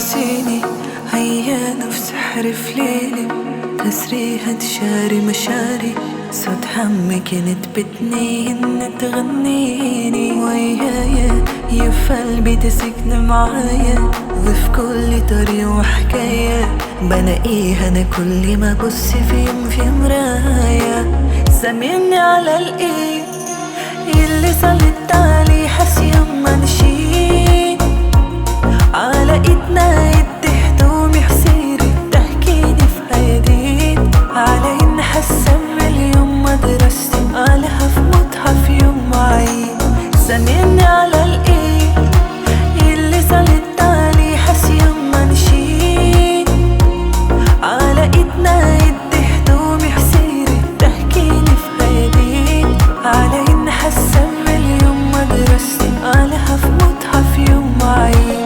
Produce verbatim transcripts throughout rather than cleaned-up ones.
ناسيني، هيا نفس حرف ليلي تسريها تشاري مشاري، صوت همك تبتني إن تغنيني ويايا يف قلبي تسكن معايا، وفي كل طريق وحكاية بلاقيها أنا كل ما أبص في يوم في مراية. سامعني على الإيد اللي سلطت عليه حس يوم ما مشيت، على إيدنا يد هدومي حسيري تحكيني في حياتي، على إن حاسة مليون مدرستي عليها في متحف يوم عيد. سامعني على الإيد اللي سلطت عليه حس يوم ما مشيت، على إيدنا يد هدومي حسيري تحكيني في حياتي، على إن حاسة مليون مدرستي عليها في متحف يوم عيد.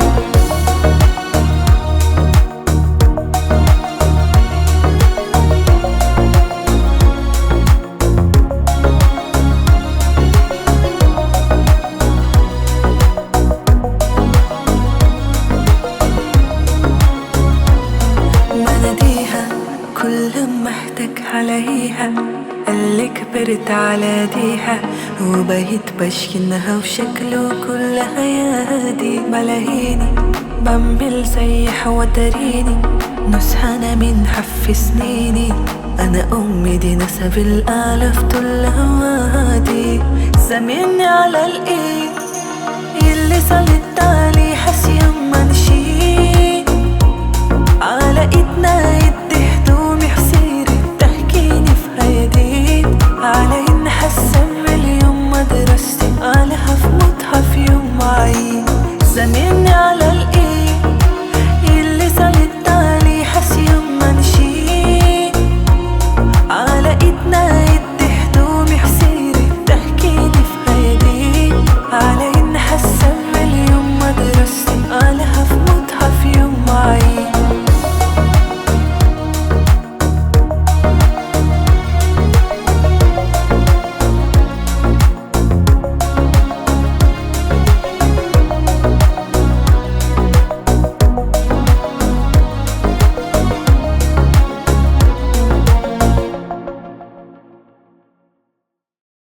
كل ما احتاج عليها اللي كبرت على ديها، وبقيت بشكنها وشكله كل حياتي بلاقيني بعمل زي حوتريني، نسخة أنا من حف سنيني، أنا أمي دي نسب الأعلى في طول هوادي. سامعني على الإيد